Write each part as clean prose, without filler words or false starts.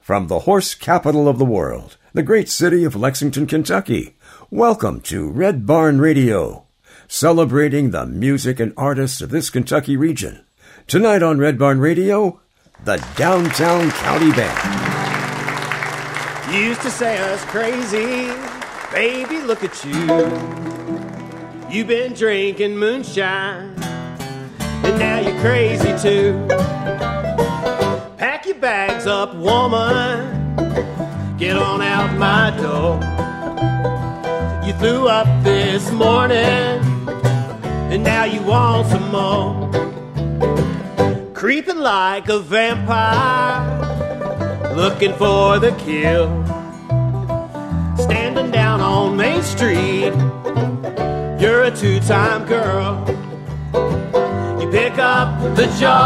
From the horse capital of the world, the great city of Lexington, Kentucky, welcome to Red Barn Radio, celebrating the music and artists of this Kentucky region. Tonight on Red Barn Radio, the Downtown County Band. You used to say us crazy, baby, look at you. You've been drinking moonshine, and now you're crazy too. Pack your bags up, woman, get on out my door. You threw up this morning, and now you want some more. Creeping like a vampire, looking for the kill. Standing down on Main Street, you're a two-time girl. You pick up the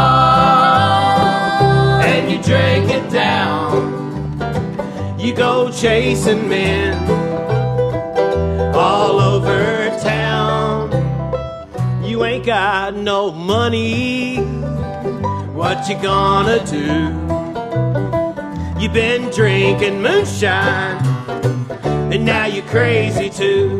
jar and you drink it down. You go chasing men all over town. You ain't got no money, what you gonna do? You've been drinking moonshine, and now you're crazy too.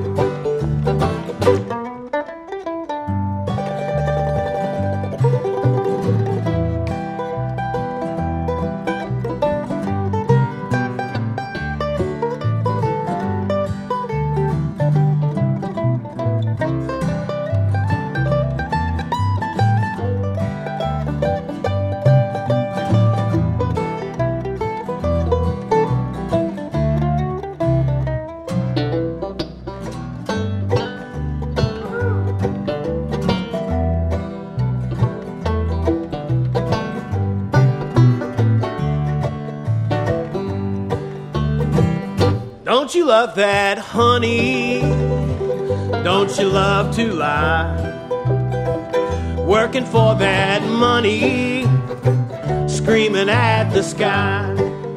Don't you love that honey? Don't you love to lie? Working for that money, screaming at the sky.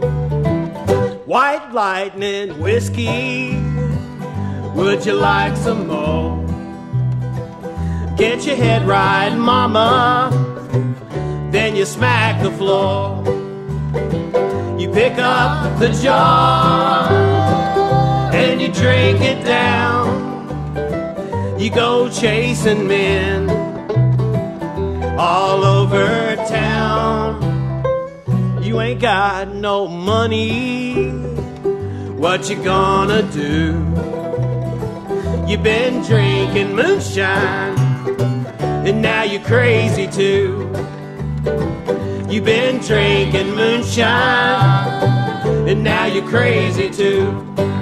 White lightning whiskey, would you like some more? Get your head right, mama, then you smack the floor. You pick up the jar and you drink it down. You go chasing men all over town. You ain't got no money, what you gonna do? You've been drinking moonshine, and now you're crazy too. You've been drinking moonshine, and now you're crazy too.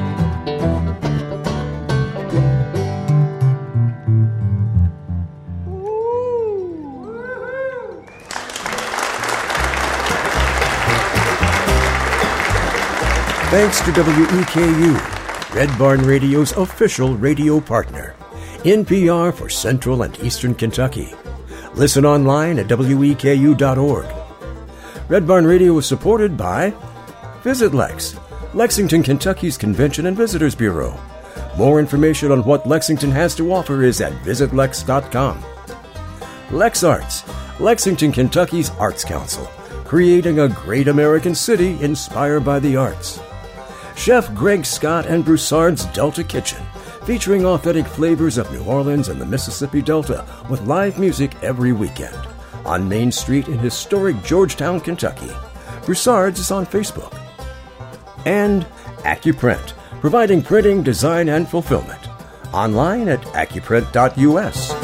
Thanks to WEKU, Red Barn Radio's official radio partner, NPR for Central and Eastern Kentucky. Listen online at weku.org. Red Barn Radio is supported by Visit Lex, Lexington, Kentucky's Convention and Visitors Bureau. More information on what Lexington has to offer is at visitlex.com. Lex Arts, Lexington, Kentucky's Arts Council, creating a great American city inspired by the arts. Chef Greg Scott and Broussard's Delta Kitchen, featuring authentic flavors of New Orleans and the Mississippi Delta with live music every weekend. On Main Street in historic Georgetown, Kentucky. Broussard's is on Facebook. And AccuPrint, providing printing, design, and fulfillment. Online at accuprint.us.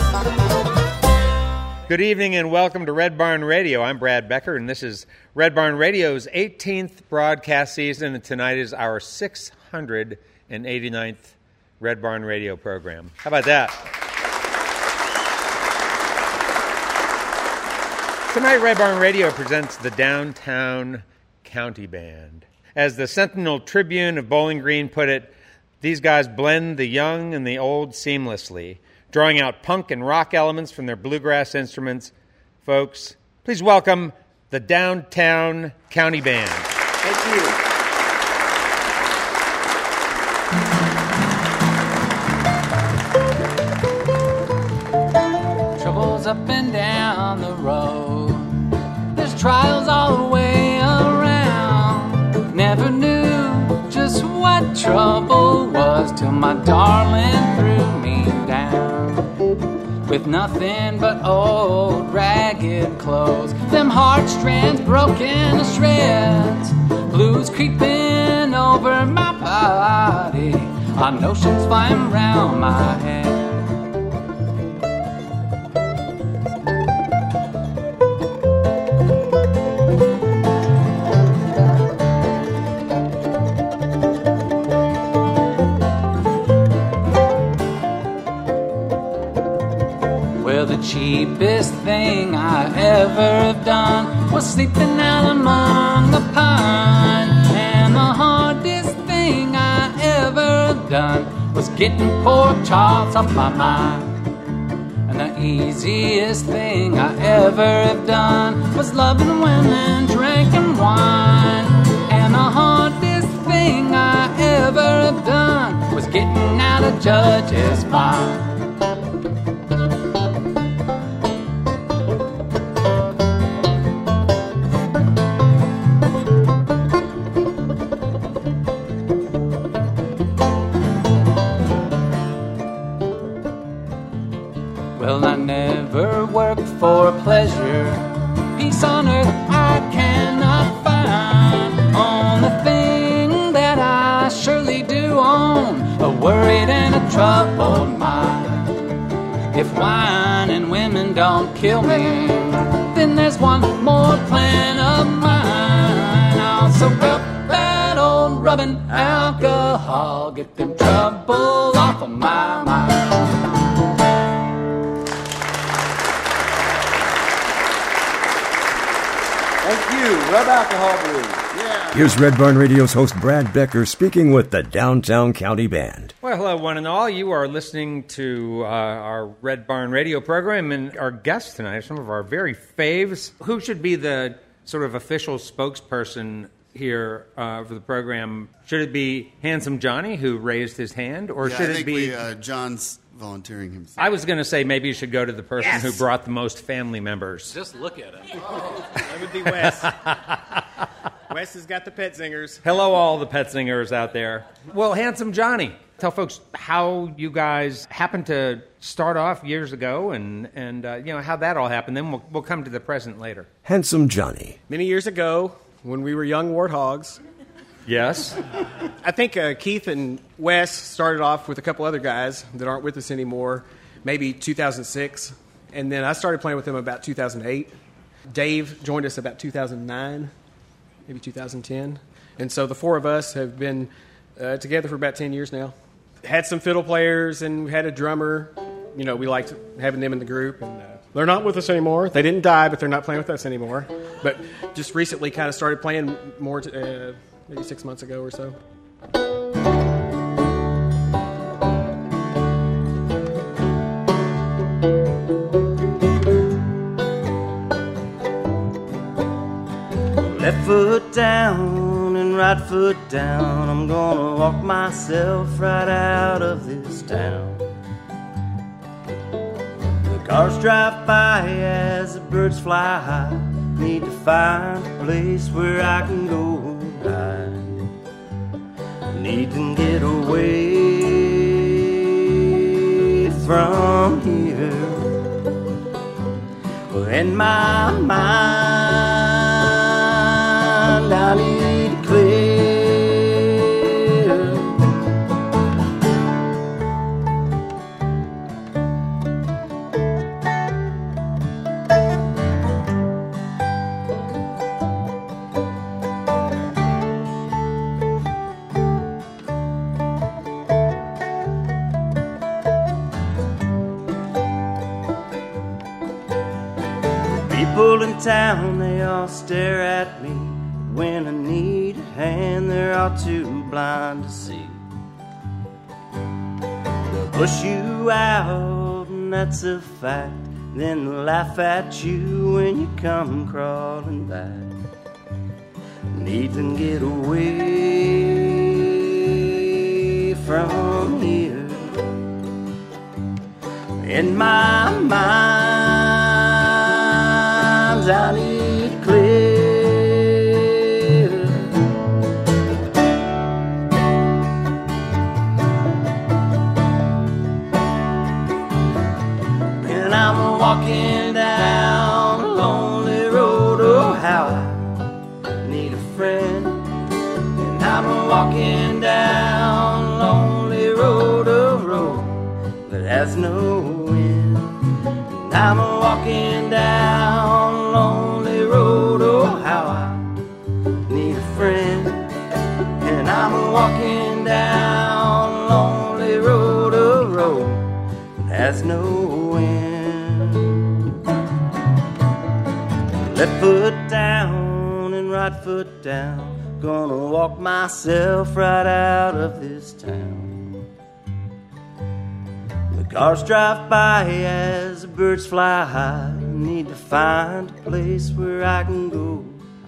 Good evening and welcome to Red Barn Radio. I'm Brad Becker, and this is Red Barn Radio's 18th broadcast season, and tonight is our 689th Red Barn Radio program. How about that? Tonight, Red Barn Radio presents the Downtown County Band. As the Sentinel Tribune of Bowling Green put it, these guys blend the young and the old seamlessly, drawing out punk and rock elements from their bluegrass instruments. Folks, please welcome the Downtown County Band. Thank you. Troubles up and down the road. There's trials all the way around. never knew just what trouble was till my darling threw me down with nothing but old ragged clothes. Them heartstrings broken to shreds, blues creeping over my body, our notions flying round my head. Cheapest thing I ever have done was sleeping out among the pine, and the hardest thing I ever have done was getting poor Charles off my mind. And the easiest thing I ever have done was loving women, drinking wine, and the hardest thing I ever have done was getting out of Judge's fine. Well, I never worked for pleasure, peace on earth I cannot find. On the thing that I surely do own, a worried and a troubled mind. If wine and women don't kill me, then there's one more plan of mine. I'll soak up that old rubbing alcohol, get them trouble off of my mind. Thank you, Rub Alcohol Blues. Yeah. Here's Red Barn Radio's host Brad Becker speaking with the Downtown County Band. Well, hello, one and all. You are listening to our Red Barn Radio program, and our guests tonight are some of our very faves. Who should be the sort of official spokesperson here for the program? Should it be Handsome Johnny, who raised his hand, or should it be John's volunteering himself? I was going to say maybe you should go to the person who brought the most family members. Just look at him. Oh, that would be Wes. Wes has got the pet singers. Hello, all the pet singers out there. Well, Handsome Johnny, tell folks how you guys happened to start off years ago and how that all happened. Then we'll come to the present later. Handsome Johnny. Many years ago, when we were young warthogs, yes, I think Keith and Wes started off with a couple other guys that aren't with us anymore, maybe 2006. And then I started playing with them about 2008. Dave joined us about 2009, maybe 2010. And so the four of us have been together for about 10 years now. Had some fiddle players and we had a drummer. You know, we liked having them in the group. And they're not with us anymore. They didn't die, but they're not playing with us anymore. But just recently kind of started playing more maybe 6 months ago or so. Left foot down and right foot down, I'm gonna walk myself right out of this town. The cars drive by as the birds fly high, need to find a place where I can go hide. Need to get away from here. Well, in my mind I need to clear. People in town, they all stare at me. When I need a hand, they're all too blind to see. They'll push you out, and that's a fact. Then they'll laugh at you when you come crawling back. Need to get away from here. In my mind, I need clear. walking down lonely road, a road that has no end. And I'm a walking down lonely road, oh how I need a friend. And I'm a walking down lonely road, a road that has no end. Left foot down and right foot down, gonna walk myself right out of this town. The cars drive by as the birds fly high. Need to find a place where I can go.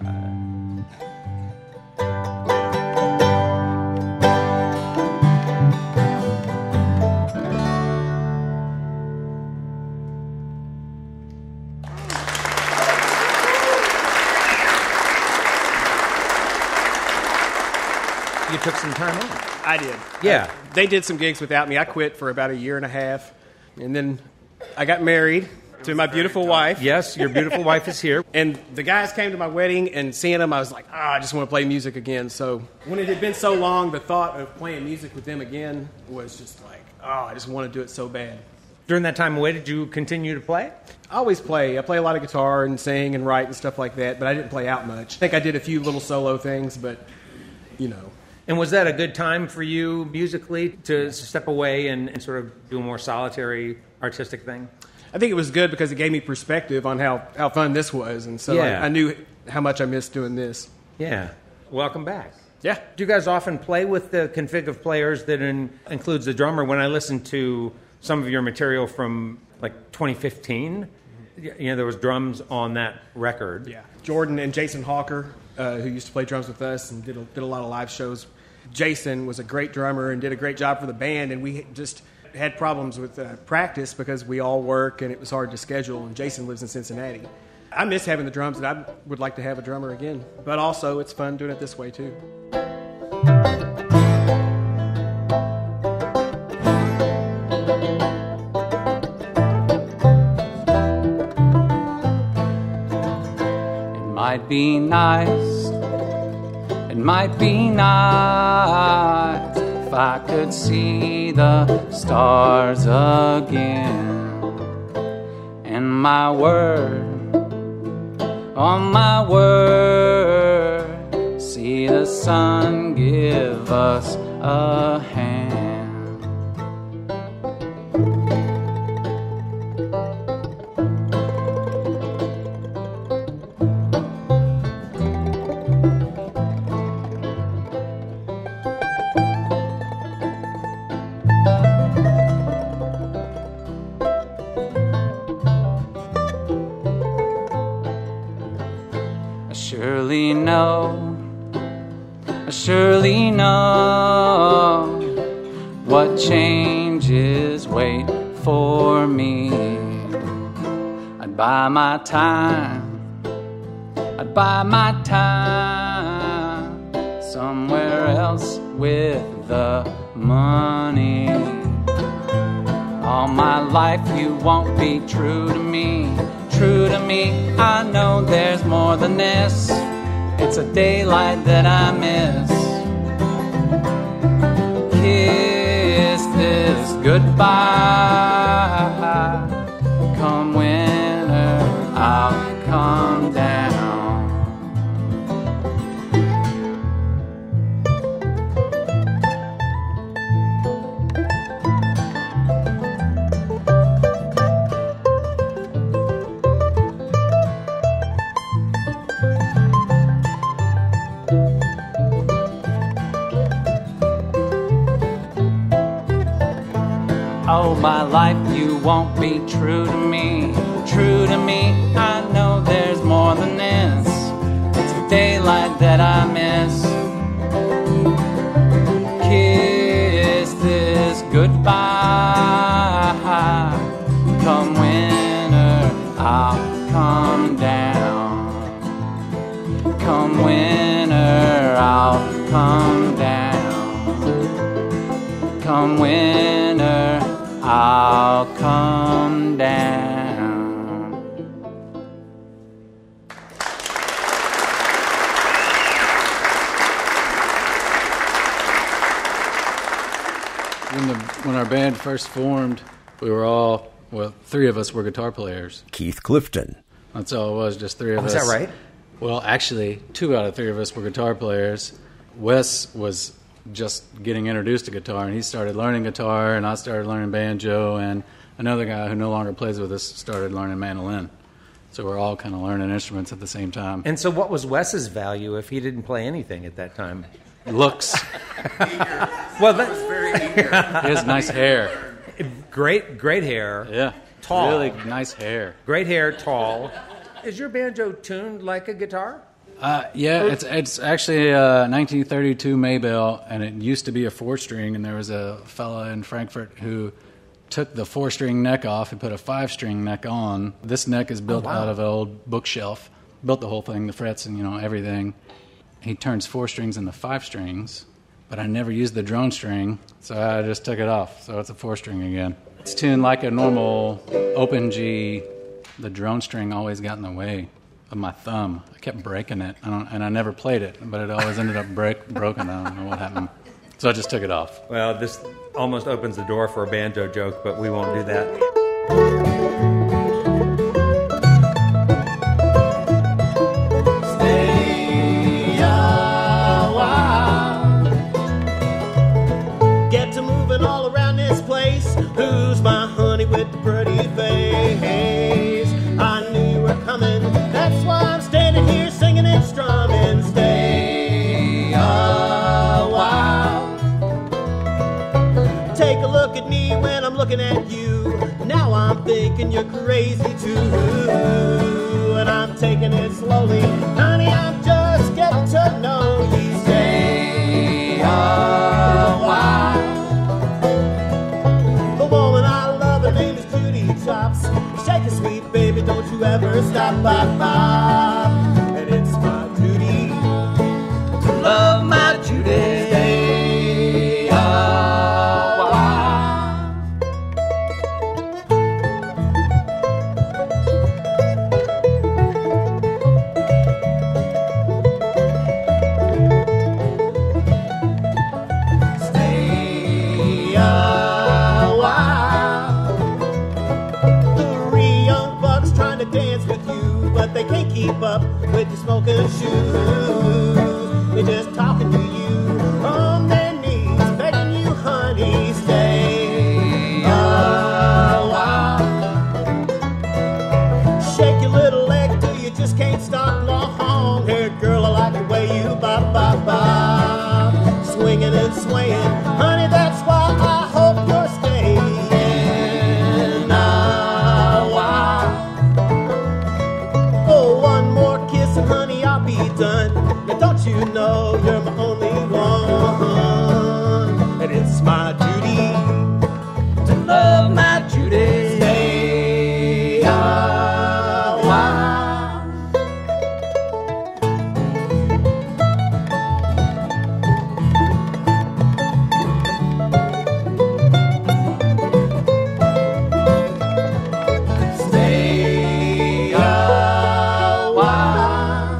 You took some time off. I did. Yeah. They did some gigs without me. I quit for about a year and a half. And then I got married to my beautiful wife. Yes, your beautiful wife is here. And the guys came to my wedding, and seeing them, I was like, I just want to play music again. So when it had been so long, the thought of playing music with them again was just like, I just want to do it so bad. During that time away, did you continue to play? I always play. I play a lot of guitar and sing and write and stuff like that, but I didn't play out much. I think I did a few little solo things, but, you know. And was that a good time for you musically to step away and sort of do a more solitary artistic thing? I think it was good because it gave me perspective on how fun this was, and so Yeah. I knew how much I missed doing this. Yeah. Welcome back. Yeah. Do you guys often play with the config of players that includes the drummer? When I listened to some of your material from like 2015, there was drums on that record. Yeah. Jordan and Jason Hawker, who used to play drums with us and did a lot of live shows. Jason was a great drummer and did a great job for the band, and we just had problems with practice because we all work and it was hard to schedule, and Jason lives in Cincinnati. I miss having the drums, and I would like to have a drummer again. But also, it's fun doing it this way, too. It might be nice, it might be nice if I could see the stars again. And my word, on my word, see the sun give us a hand. I surely know what changes wait for me. I'd buy my time, I'd buy my time somewhere else with the money. All my life you won't be true to me, true to me. I know there's more than this. It's a daylight that I miss. Kiss this goodbye. Come winter, I'll come down. Oh, my life, you won't be true to me, true to me. I know there's more than this. It's a daylight that I miss. Kiss this goodbye. Come winter, I'll come down. Come winter, I'll come down. Come winter, I'll come down. when our band first formed, we were all, well, 3 of us were guitar players. Keith Clifton. That's all it was, just 3 of us. Is that right? Well, actually, 2 out of 3 of us were guitar players. Wes was just getting introduced to guitar, and he started learning guitar, and I started learning banjo, and another guy who no longer plays with us started learning mandolin. So we're all kind of learning instruments at the same time. And so what was Wes's value if he didn't play anything at that time? Looks. Well, that's very He has nice hair. great hair. Yeah. Tall. Really nice hair. Great hair, tall. Is your banjo tuned like a guitar? Yeah, it's actually a 1932 Maybell, and it used to be a 4-string, and there was a fella in Frankfurt who took the 4-string neck off and put a 5-string neck on. This neck is built out of an old bookshelf. Built the whole thing, the frets and, everything. He turns 4 strings into 5 strings, but I never used the drone string, so I just took it off. So it's a 4-string again. It's tuned like a normal open G. The drone string always got in the way of my thumb. I kept breaking it, and I never played it, but it always ended up broken. I don't know what happened. So I just took it off. Well, this almost opens the door for a banjo joke, but we won't do that. Stay a while. Get to moving all around this place. Who's my honey with the pretty face? I knew you were coming. That's why I'm standing here singing and strumming. Stay a while. Take a look at me when I'm looking at you. Now I'm thinking you're crazy too. And I'm taking it slowly. Honey, I'm just getting to know you. Stay a while. The woman I love, her name is Judy Chops. Shake it sweet, baby, don't you ever stop. And it's my duty to love my Judy. Stay a while. Stay a while. 3 young bucks trying to dance with you, but they can't keep up with your smoking shoes. They're just talking to you on their knees, begging you, honey, stay a while. Shake your little leg till you just can't stop. Long-haired girl, I like the way you bop, bop, bop. Swinging and swaying, honey, that's why I hope you're staying a while. Oh, one more kiss and honey, I'll be done. Now don't you know you're my only one? And it's my duty to love my Judy. Stay a while. Stay a while.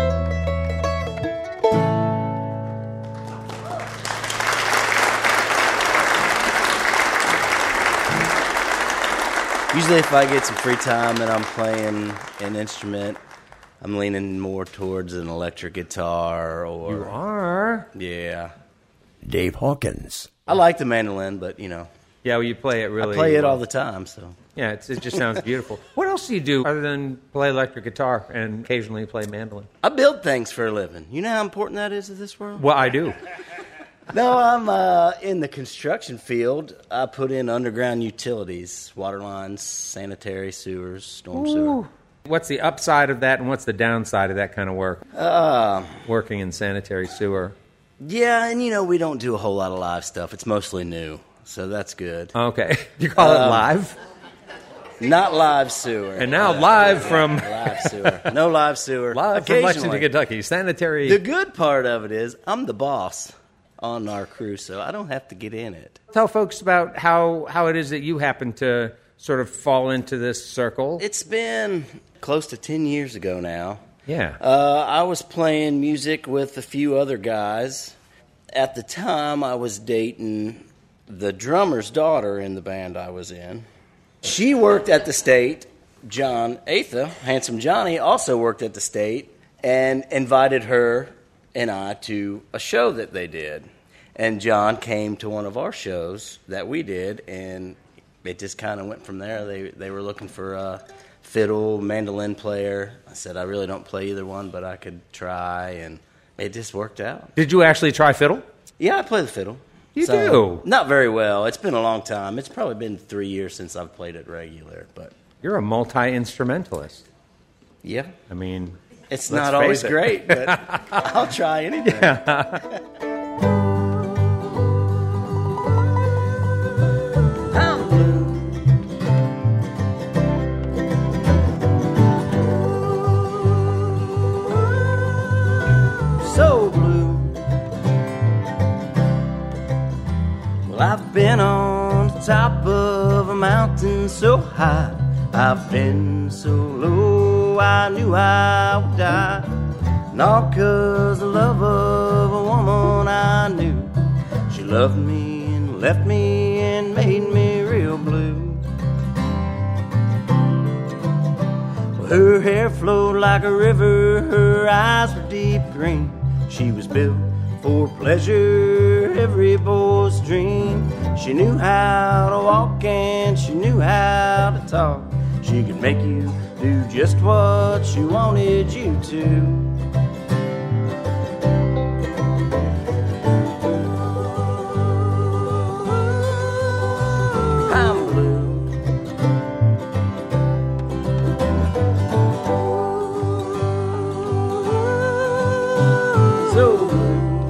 Usually if I get some free time and I'm playing an instrument, I'm leaning more towards an electric guitar or... You are? Yeah. Dave Hawkins. I like the mandolin, but, Yeah, well, you play it really I play it well. all the time, so... Yeah, it just sounds beautiful. What else do you do other than play electric guitar and occasionally play mandolin? I build things for a living. You know how important that is to this world? Well, I do. No, I'm in the construction field. I put in underground utilities, water lines, sanitary sewers, storm sewer. What's the upside of that and what's the downside of that kind of work? Working in sanitary sewer. Yeah, and we don't do a whole lot of live stuff. It's mostly new, so that's good. Okay. You call it live? Not live sewer. And now live from... Live sewer. No live sewer. Live from Occasionally. Lexington, Kentucky. Sanitary... The good part of it is I'm the boss on our crew, so I don't have to get in it. Tell folks about how it is that you happen to sort of fall into this circle. It's been close to 10 years ago now. Yeah. I was playing music with a few other guys. At the time, I was dating the drummer's daughter in the band I was in, she worked at the State. John Atha, Handsome Johnny, also worked at the State and invited her and I to a show that they did. And John came to one of our shows that we did, and it just kind of went from there. They were looking for a fiddle, mandolin player. I said, I really don't play either one, but I could try, and it just worked out. Did you actually try fiddle? Yeah, I play the fiddle. You do? Not very well. It's been a long time. It's probably been 3 years since I've played it regular, but... You're a multi-instrumentalist. Yeah. I mean, it's not always great, but I'll try anything. Yeah. I'm blue. So blue. Well, I've been on the top of a mountain so high. I've been so low, I knew I would die. And all 'cause the love of a woman I knew. She loved me and left me and made me real blue. Well, her hair flowed like a river, her eyes were deep green. She was built for pleasure, every boy's dream. She knew how to walk and she knew how to talk. She could make you do just what she wanted you to. I'm blue. So blue.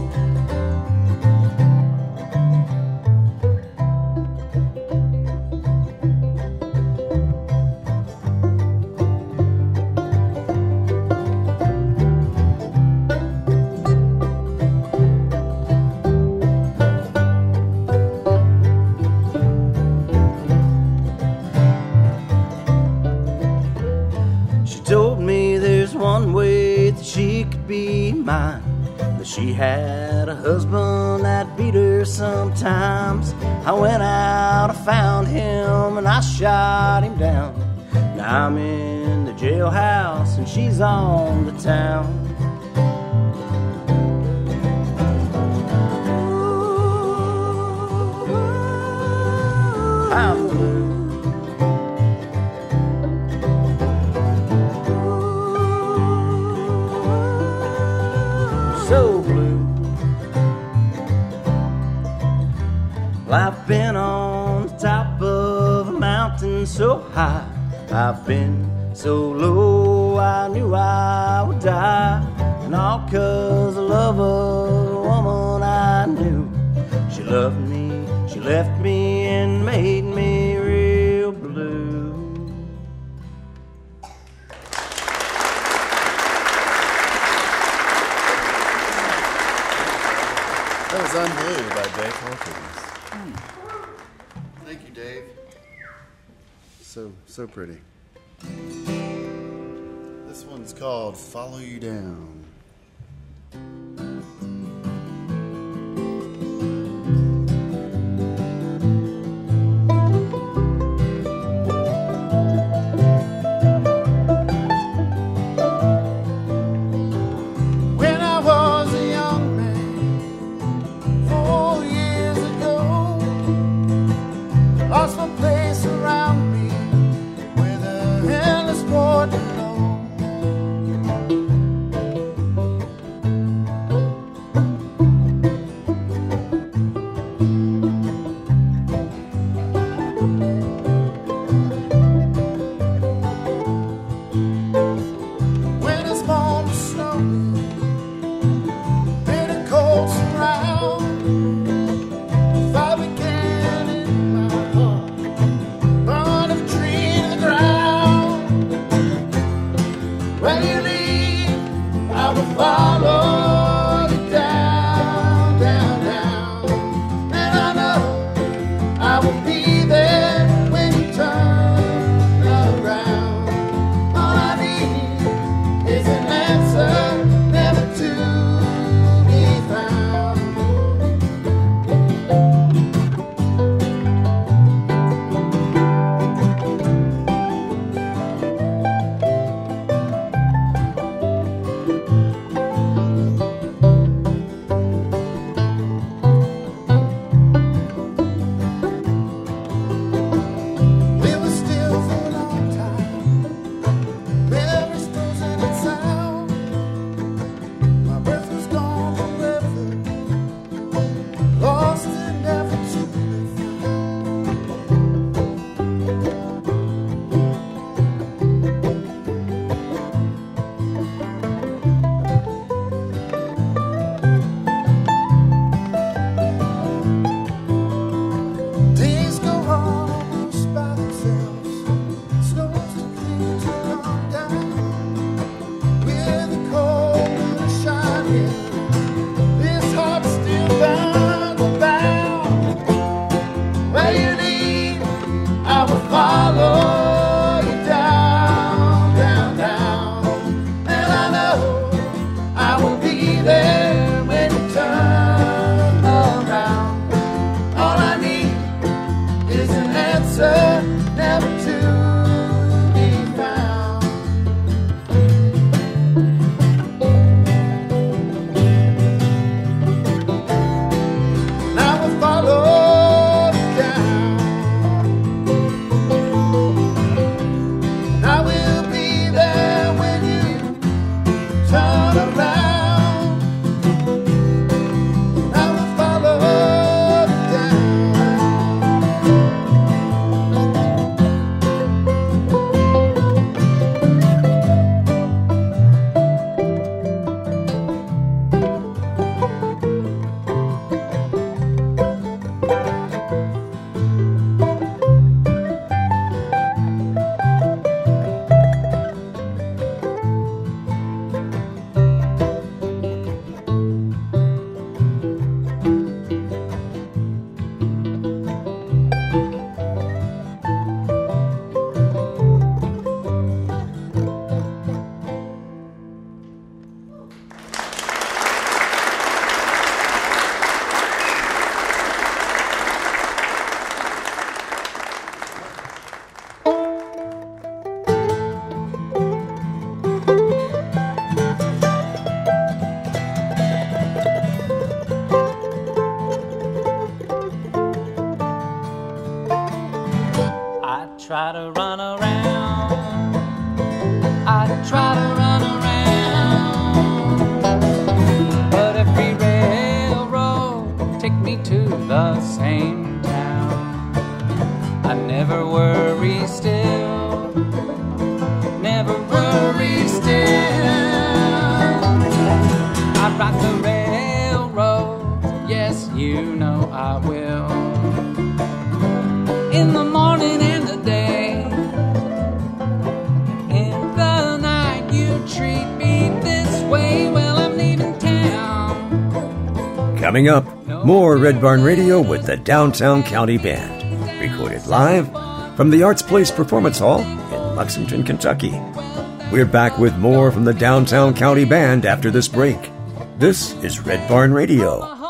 She could be mine, but she had a husband that beat her sometimes. I went out, I found him, and I shot him down. Now I'm in the jailhouse, and she's on the town. I'm blue. So blue. Well, I've been on the top of a mountain so high. I've been so low, I knew I would die. And all 'cause the love of a woman I knew. She loved me, she left me and made me real blue. That was Unblue by Dave Hawkins. Thank you, Dave. So pretty. This one's called Follow You Down. try to run around. I try to run around, but every railroad take me to the same town. I never worry still, never worry still. I ride the railroad, yes, you know I will. In the morning and the day, in the night you treat me this way. Well, I'm leaving town. Coming up, more Red Barn Radio with the Downtown County Band. Recorded live from the Arts Place Performance Hall in Lexington, Kentucky. We're back with more from the Downtown County Band after this break. This is Red Barn Radio.